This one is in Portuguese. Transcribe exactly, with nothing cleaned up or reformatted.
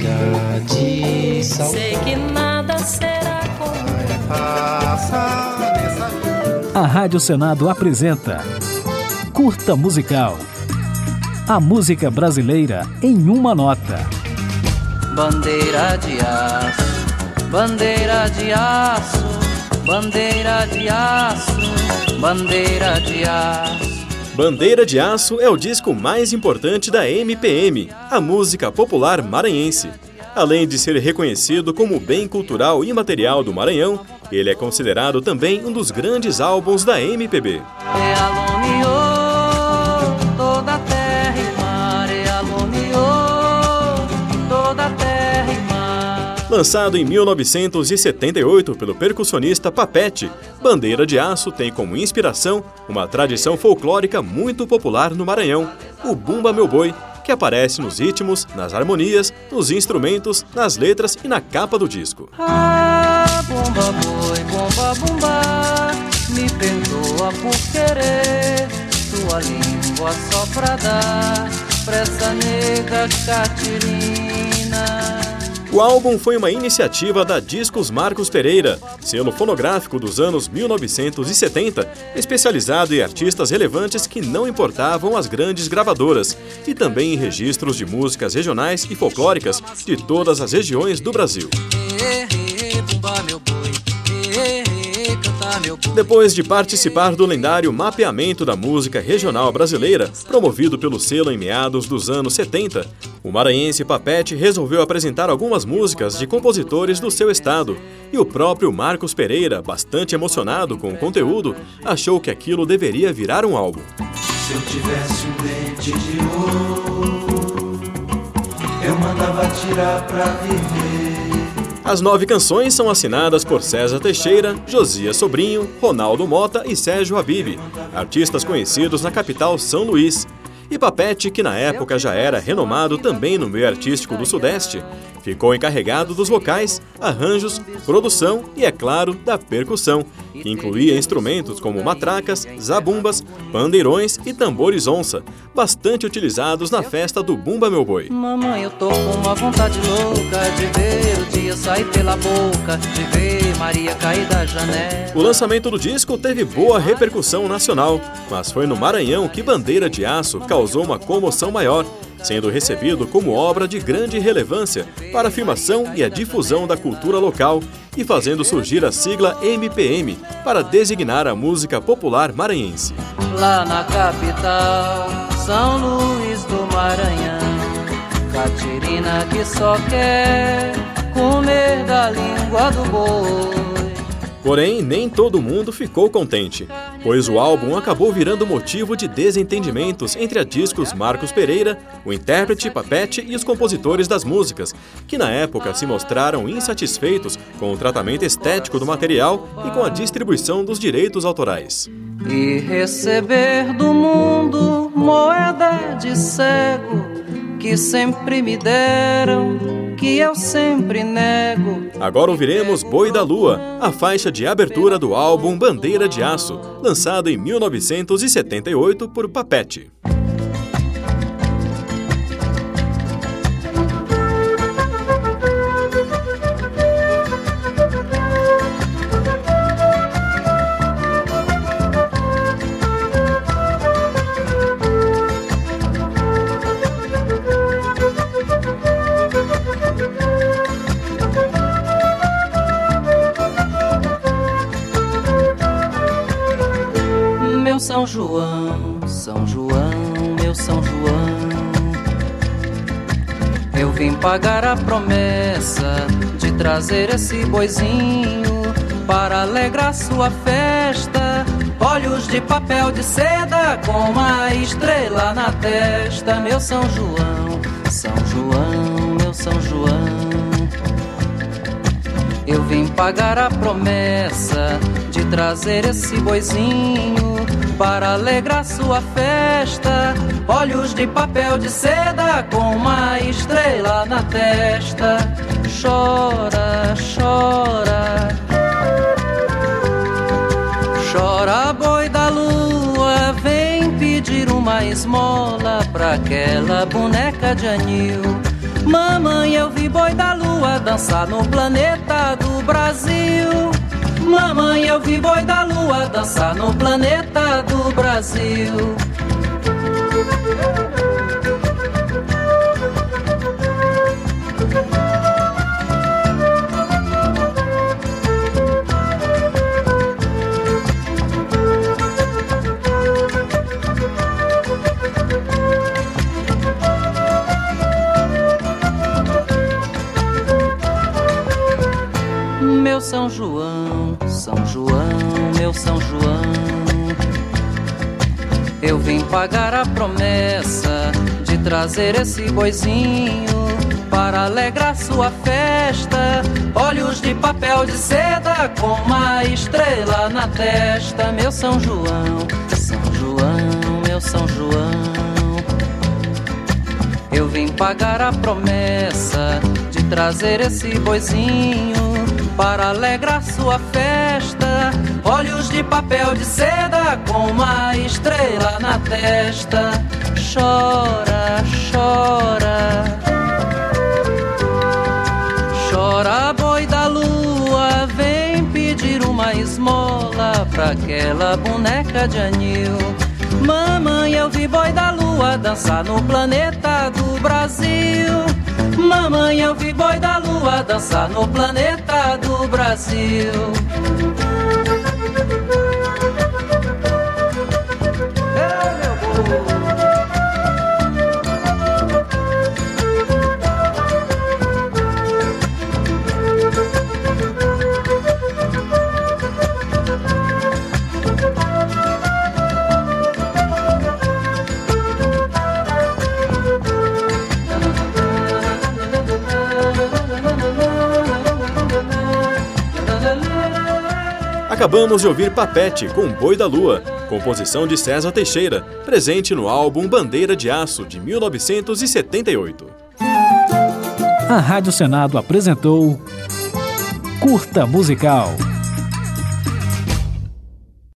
de sal. Sei que nada será como a Rádio Senado apresenta Curta Musical. A música brasileira em uma nota. Bandeira de aço, bandeira de aço, bandeira de aço, bandeira de aço. Bandeira de Aço é o disco mais importante da M P M, a música popular maranhense. Além de ser reconhecido como bem cultural imaterial do Maranhão, ele é considerado também um dos grandes álbuns da M P B. E alumiou toda a terra e mar, e alumiou toda a terra e mar. Lançado em mil novecentos e setenta e oito pelo percussionista Papete, Bandeira de Aço tem como inspiração uma tradição folclórica muito popular no Maranhão, o Bumba Meu Boi, que aparece nos ritmos, nas harmonias, nos instrumentos, nas letras e na capa do disco. Ah, bumba boi, bumba bumba, me perdoa por querer tua língua só pra dar pra essa nega catirina. O álbum foi uma iniciativa da Discos Marcos Pereira, selo fonográfico dos anos mil novecentos e setenta, especializado em artistas relevantes que não importavam as grandes gravadoras, e também em registros de músicas regionais e folclóricas de todas as regiões do Brasil. Depois de participar do lendário mapeamento da música regional brasileira, promovido pelo selo em meados dos anos setenta, o maranhense Papete resolveu apresentar algumas músicas de compositores do seu estado, e o próprio Marcos Pereira, bastante emocionado com o conteúdo, achou que aquilo deveria virar um álbum. Se eu tivesse um dente de ouro, eu mandava tirar pra viver. As nove canções são assinadas por César Teixeira, Josias Sobrinho, Ronaldo Mota e Sérgio Habib, artistas conhecidos na capital São Luís. E Papete, que na época já era renomado também no meio artístico do Sudeste, ficou encarregado dos vocais, arranjos, produção e, é claro, da percussão, que incluía instrumentos como matracas, zabumbas, pandeirões e tambores onça, bastante utilizados na festa do Bumba Meu Boi. Mamãe, eu tô com uma vontade louca de ver o dia sair pela boca, de ver Maria cair da janela. O lançamento do disco teve boa repercussão nacional, mas foi no Maranhão que Bandeira de Aço causou uma comoção maior, sendo recebido como obra de grande relevância para a afirmação e a difusão da cultura local e fazendo surgir a sigla M P M para designar a música popular maranhense. Lá na capital, São Luís do Maranhão, Catirina que só quer comer da língua do boi. Porém, nem todo mundo ficou contente, pois o álbum acabou virando motivo de desentendimentos entre a Discos Marcos Pereira, o intérprete Papete e os compositores das músicas, que na época se mostraram insatisfeitos com o tratamento estético do material e com a distribuição dos direitos autorais. E receber do mundo moeda de cego que sempre me deram, que eu sempre nego. Agora ouviremos Boi da Lua, a faixa de abertura do álbum Bandeira de Aço, lançado em mil novecentos e setenta e oito por Papete. Meu São João, São João, meu São João, eu vim pagar a promessa de trazer esse boizinho para alegrar sua festa. Olhos de papel de seda com uma estrela na testa. Meu São João, São João, meu São João, eu vim pagar a promessa de trazer esse boizinho para alegrar sua festa. Olhos de papel de seda com uma estrela na testa. Chora, chora, chora, boi da lua, vem pedir uma esmola pra aquela boneca de anil. Mamãe, eu vi boi da lua dançar no planeta do Brasil. Mamãe, eu vi boi da lua dançar no planeta do Brasil. Meu São João, São João, meu São João, eu vim pagar a promessa de trazer esse boizinho para alegrar sua festa. Olhos de papel de seda com uma estrela na testa. Meu São João, São João, meu São João, eu vim pagar a promessa de trazer esse boizinho para alegrar sua festa. Olhos de papel de seda com uma estrela na testa. Chora, chora, chora boi da lua, vem pedir uma esmola pra aquela boneca de anil. Mamãe, eu vi boi da lua dançar no planeta do Brasil. Mamãe, eu vi boi da lua dançar no planeta do Brasil. É, meu povo. Acabamos de ouvir Papete com Boi da Lua, composição de César Teixeira, presente no álbum Bandeira de Aço, de mil novecentos e setenta e oito. A Rádio Senado apresentou Curta Musical.